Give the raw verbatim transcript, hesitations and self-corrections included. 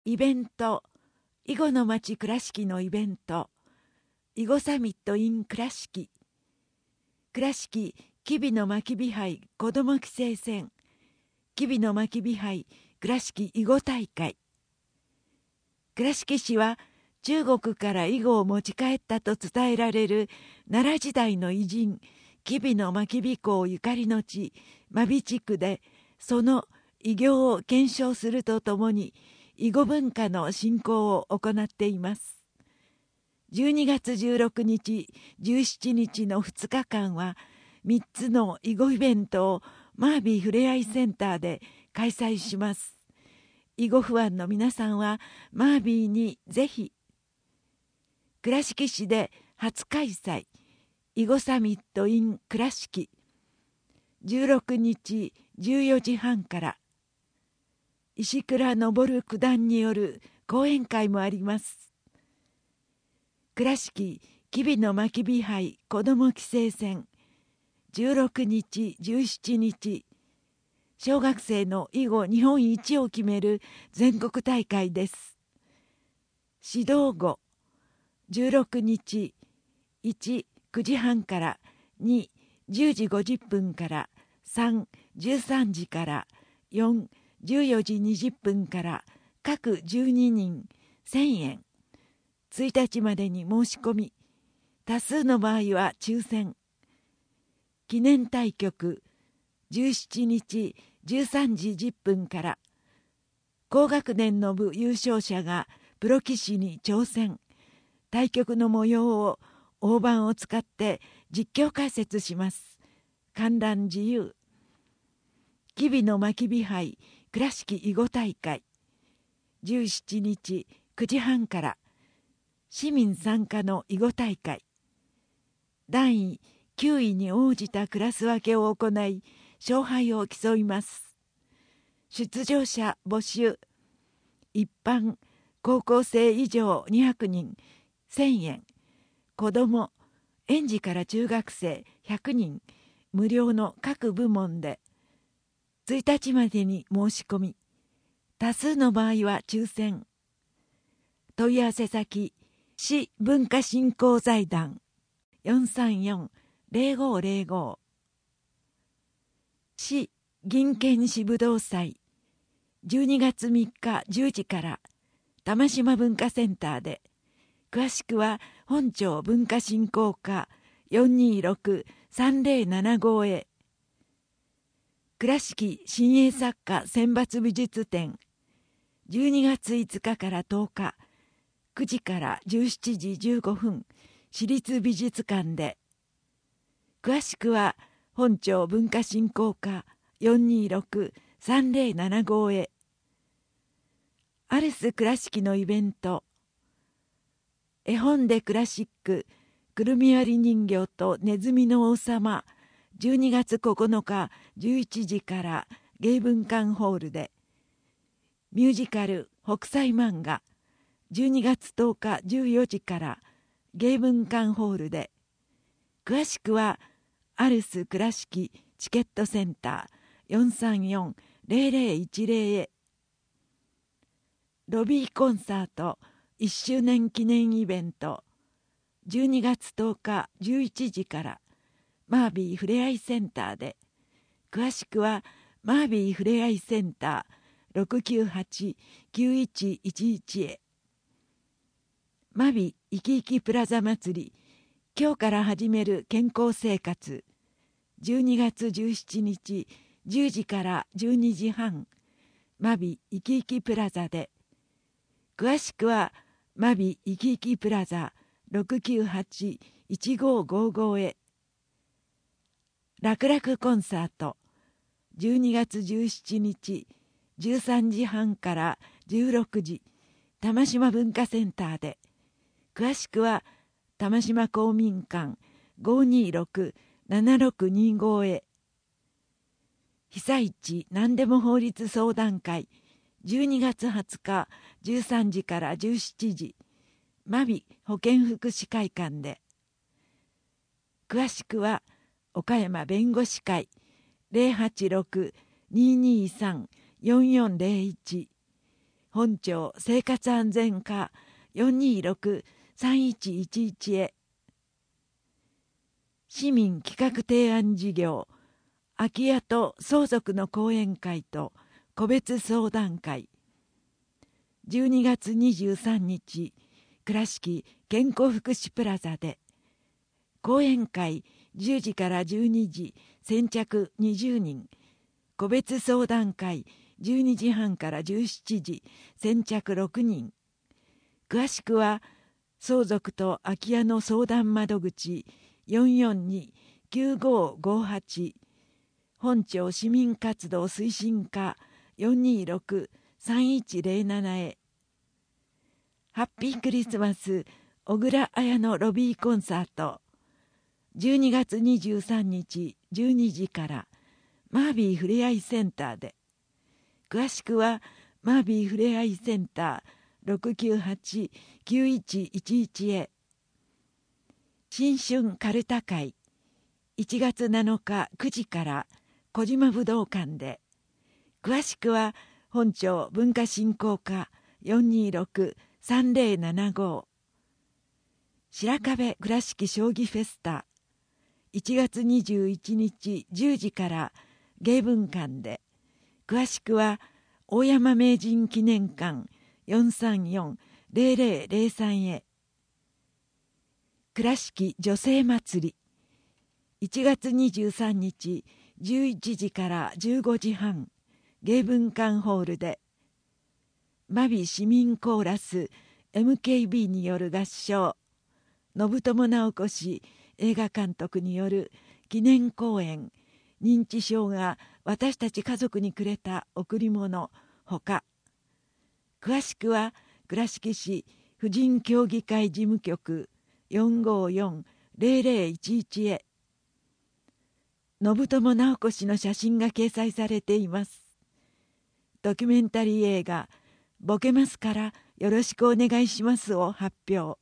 イベント、囲碁の町倉敷のイベント、囲碁サミット in 倉敷、倉敷吉備のまきび杯子ども棋聖戦、吉備のまきび杯倉敷囲碁大会。倉敷市は中国から囲碁を持ち帰ったと伝えられる奈良時代の偉人、吉備のまきび公ゆかりの地、真備地区で、その偉業を検証するとともに、囲碁文化の振興を行っています。じゅうにがつじゅうろくにち、じゅうしちにちのふつかかんは、みっつの囲碁イベントをマービーふれあいセンターで開催します。囲碁ファンの皆さんは、マービーにぜひ。倉敷市で初開催、囲碁サミット in 倉敷。じゅうろくにちじゅうよじはんから、石倉昇九段による講演会もあります。倉敷吉備のまきび杯子ども棋聖戦、じゅうろくにちじゅうしちにち、小学生の囲碁日本一を決める全国大会です。指導碁、じゅうろくにち、いち、くじはんから、に、じゅうじごじゅっぷんから、さん、じゅうさんじから、よん、じゅうよじにじゅっぷんから各じゅうににんせんえん。ついたちまでに申し込み、多数の場合は抽選。記念対局、じゅうしちにちじゅうさんじじゅっぷんから、高学年の部優勝者がプロ棋士に挑戦。対局の模様を大盤を使って実況解説します。観覧自由。吉備のまきび杯倉敷囲碁大会、じゅうしちにちくじはんから市民参加の囲碁大会、だんいきゅういに応じたクラス分けを行い勝敗を競います。出場者募集。一般高校生以上にひゃくにんせんえん、子ども園児から中学生ひゃくにん無料の各部門で、ついたちまでに申し込み、多数の場合は抽選。問い合わせ先、市文化振興財団 よんさんよん ぜろごぜろご、市銀剣市武道祭、じゅうにがつみっかじゅうじから玉島文化センターで、詳しくは本庁文化振興課 よんにーろくさんぜろななご へ。倉敷新鋭作家選抜美術展、じゅうにがついつかからとおか、くじからじゅうしちじじゅうごふん、市立美術館で。詳しくは本庁文化振興課 よんにーろくさんぜろななご へ。アルス倉敷のイベント、絵本でクラシック、くるみ割り人形とネズミの王様、じゅうにがつここのかじゅういちじから芸文館ホールで、ミュージカル北斎漫画、じゅうにがつとおかじゅうよじから芸文館ホールで。詳しくはアルス倉敷チケットセンター よんさんよん ぜろぜろいちぜろ へ。ロビーコンサートいっしゅうねん記念イベント、じゅうにがつとおかじゅういちじからマービーふれあいセンターで。詳しくはマービーふれあいセンター ろくきゅうはち きゅういちいちいち へ。マビいきいきプラザ祭り、今日から始める健康生活、じゅうにがつじゅうしちにちじゅうじからじゅうにじはん、マビいきいきプラザで。詳しくはマビいきいきプラザ ろくきゅうはちいちごごご へ。楽々コンサート、じゅうにがつじゅうしちにちじゅうさんじはんからじゅうろくじ、玉島文化センターで。詳しくは玉島公民館 ごにーろくななろくにご へ。被災地何でも法律相談会、じゅうにがつはつかじゅうさんじからじゅうしちじ、マビ保健福祉会館で。詳しくは岡山弁護士会 ぜろはちろくにーにーさんよんよんぜろいち、 本庁生活安全課 よんにーろくさんいちいちいち へ。市民企画提案事業空き家と相続の講演会と個別相談会。じゅうにがつにじゅうさんにち、倉敷健康福祉プラザで講演会じゅうじからじゅうにじ、先着にじゅうにん、個別相談会じゅうにじはんからじゅうしちじ、先着ろくにん。詳しくは相続と空き家の相談窓口 よんよんに きゅうごごはち、本庁市民活動推進課 よんにーろくさんいちゼロなな へ。ハッピークリスマス小倉綾のロビーコンサートじゅうにがつにじゅうさんにちじゅうにじからマービーふれあいセンターで。詳しくはマービーふれあいセンター ろくきゅうはちきゅういちいちいち へ。新春かるた会いちがつなのかくじから小島武道館で。詳しくは本庁文化振興課 よんにーろくさんぜろななご。白壁倉敷将棋フェスタいちがつにじゅういちにちじゅうじから芸文館で。詳しくは大山名人記念館 よんさんよんぜろぜろぜろさん へ。倉敷女性祭りいちがつにじゅうさんにちじゅういちじからじゅうごじはん、芸文館ホールで。真備市民コーラス エムケービー による合唱、信友直子氏映画監督による記念公演認知症が私たち家族にくれた贈り物ほか。詳しくは倉敷市婦人協議会事務局 よんごよんぜろぜろいちいち へ。信友直子氏の写真が掲載されています。ドキュメンタリー映画「ボケますからよろしくお願いします」を発表。